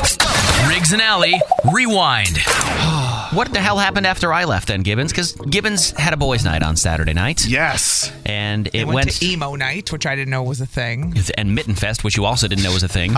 Riggs and Alley, rewind. What the hell happened after I left then, Gibbons? Because Gibbons had a boys' night on Saturday night. Yes. And it went to emo night, which I didn't know was a thing. And Mitten Fest, which you also didn't know was a thing.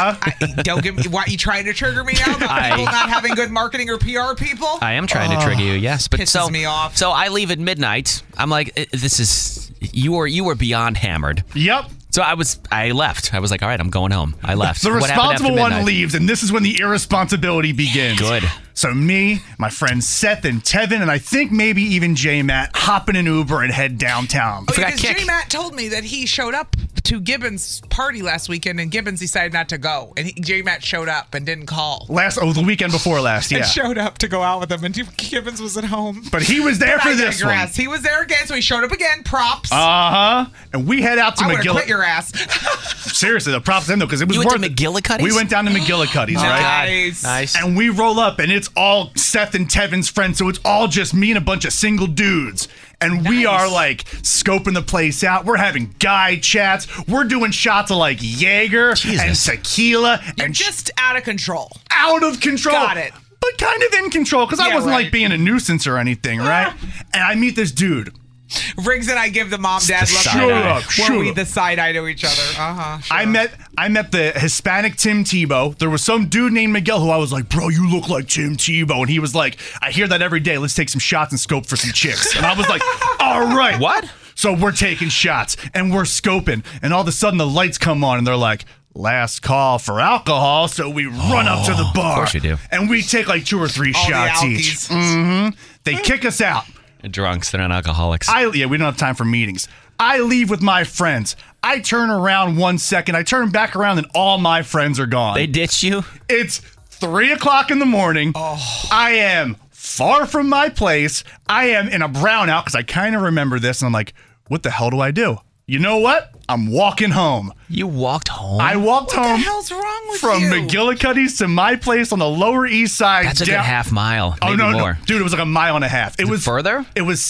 Don't give me. Why you trying to trigger me now about people not having good marketing or PR people? I am trying to trigger you, yes. But Pisses me off. So I leave at midnight. I'm like, this is you were beyond hammered. Yep. So I left. I was like, all right, I'm going home. I left. The What happened after responsible one midnight? leaves, and this is when the irresponsibility begins. Good. So me, my friends Seth and Tevin, and I think maybe even J-Matt hop in an Uber and head downtown. Because J-Matt told me that he showed up to Gibbons' party last weekend, and Gibbons decided not to go. And J-Matt showed up and didn't call. The weekend before last, yeah. And showed up to go out with him, and Gibbons was at home. But he was there for this one. He was there again, so he showed up again. Props. And we head out to I would have McGillicuddy. quit your ass. Seriously, the props in though, because it was You worth went to McGillicuddy's? We went down to McGillicuddy's, right? Nice. And we roll up, and it's all Seth and Tevin's friends, so it's all just me and a bunch of single dudes. And we are like scoping the place out. We're having guy chats. We're doing shots of like Jaeger and tequila. You're just out of control. Out of control. Got it. But kind of in control, because I wasn't like being a nuisance or anything, right? And I meet this dude. Riggs and I give the mom-dad look. Shut up. We the side-eye to each other. Sure. I met the Hispanic Tim Tebow. There was some dude named Miguel who I was like, bro, you look like Tim Tebow. And he was like, I hear that every day. Let's take some shots and scope for some chicks. And I was like, all right. What? So we're taking shots and we're scoping. And all of a sudden the lights come on and they're like, last call for alcohol. So we run up to the bar. Of course you do. And we take like 2 or 3 shots each. They kick us out. Drunks, they're not alcoholics. We don't have time for meetings. I leave with my friends. I turn around 1 second. I turn back around and all my friends are gone. They ditched you? It's 3 o'clock in the morning. I am far from my place. I am in a brownout because I kind of remember this. And I'm like, what the hell do I do? You know what? I'm walking home. You walked home? I walked home. What the hell's wrong with from you? McGillicuddy's to my place on the Lower East Side. That's a good half mile. Maybe more. Dude, it was like 1.5 miles. It was further? It was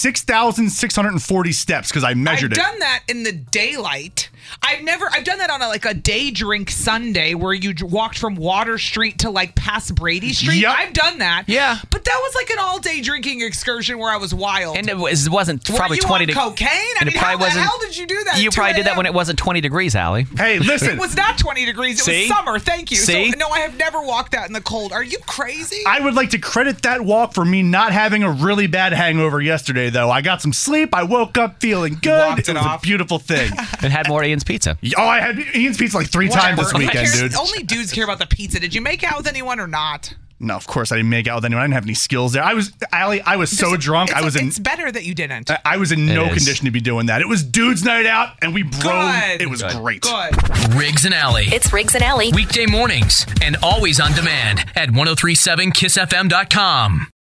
6,640 steps because I measured it. I've done that in the daylight. I've done that on a day drink Sunday where you walked from Water Street to like past Brady Street. Yep. I've done that. Yeah. But that was like an all day drinking excursion where I was wild. And it wasn't probably 20 degrees. Cocaine? How the hell did you do that? You probably did that when it wasn't 20 degrees, Allie. Hey, listen. It was not 20 degrees. It was summer. Thank you. See? So, no, I have never walked that in the cold. Are you crazy? I would like to credit that walk for me not having a really bad hangover yesterday, though. I got some sleep. I woke up feeling good. It was a beautiful thing. And had more Ian's Pizza. Oh, I had Ian's Pizza like 3 times this weekend, dude. Only dudes care about the pizza. Did you make out with anyone or not? No, of course I didn't make out with anyone. I didn't have any skills there. I was so drunk. It's better that you didn't. I was in no condition to be doing that. It was dudes' night out, and we broke. It was great. Good. Riggs and Alley. It's Riggs and Alley. Weekday mornings and always on demand at 1037kissfm.com.